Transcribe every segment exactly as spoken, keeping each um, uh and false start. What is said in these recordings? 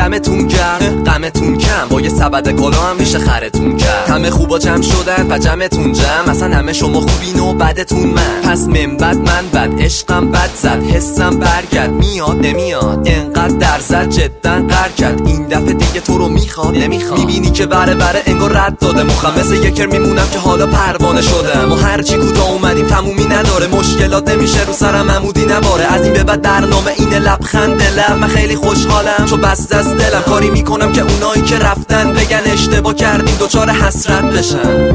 دمتون گرم غمتون کم، با یه سبد کلا هم میشه خرتون کرد. همه خوبا جمع شدن و جمعتون جمع، اصلا همه شما خوبین و بدتون من. پس من بد من بد عشقم بد زد، حسم برگرد میاد نمیاد، انقدر در زد جدا قر کرد. این دفعه دیگه تو رو میخواد نمیخواد، میبینی که بره بره انگار رد داده مخم. مثل یکر میمونم که حالا پروانه شدم و هرچی کوتاه اومدیم تمومی نداره. مشکلات نمیشه رو سرم عمودی نباره، از این به بعد برنامه اینه لبخند لب. من خیلی خوشحالم چون بسته از دلم، کاری میکنم که اونایی که رفتن بگن اشتباه کردیم دوچار حسرت بشن.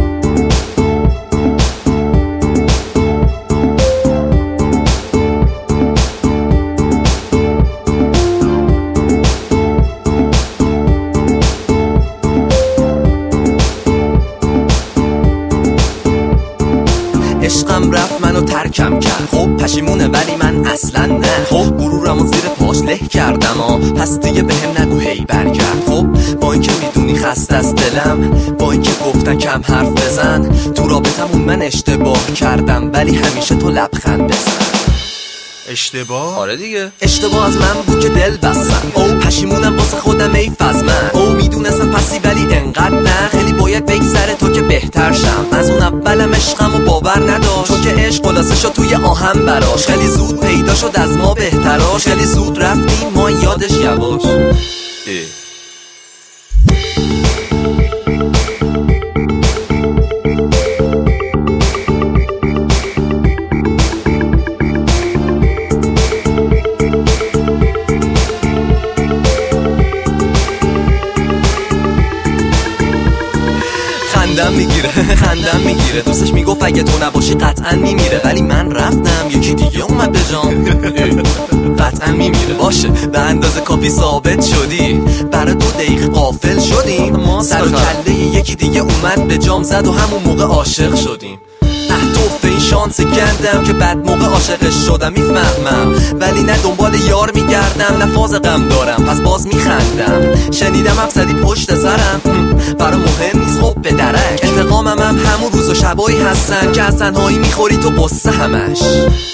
عشقم رفت منو ترکم کرد، خب پشیمونه ولی من اصلا نه. خب غرورمو زیر پاش له کردم ها، پس دیگه بهم نگو هی برگرد. خب با اینکه میدونی خسته از دلم، با اینکه گفتن کم حرف بزن، تو رابطمون من اشتباه کردم ولی همیشه تو لبخند بزن. اشتباه؟ آره دیگه اشتباه از من بود که دل بستم. او پشیمونم واسه خودم ای فزمن. او میدونستم پسی ولی انقدر نه، خیلی باید بگذره تا که بهتر شم. از اون اولم عشقم و باور نداشت، چون که عشق خلاصه شد توی آهم براش. خیلی زود پیدا شد از ما بهتراش، خیلی زود رفتیم ما یادش یواش. خندم میگیره خندم میگیره، دوستش میگفت اگه تو نباشی قطعا میمیره، ولی من رفتم یکی دیگه اومد به جام. قطعا میمیره باشه، به اندازه کافی ثابت شدی، برای دو دقیقه غافل شدیم. ما سر و کله یکی دیگه اومد به جام زد و همون موقع عاشق شدیم. توفه این شانس گندم که بعد موقع عاشقش شدم. میفهمم ولی نه دنبال یار میگردم، نه فاز غم دارم پس باز میخندم. شنیدم هم زدی پشت سرم، برا مهم نیست خب به درک. انتقامم هم همون روز و شبایی هستن که از تنهایی میخوری تو قصه همش.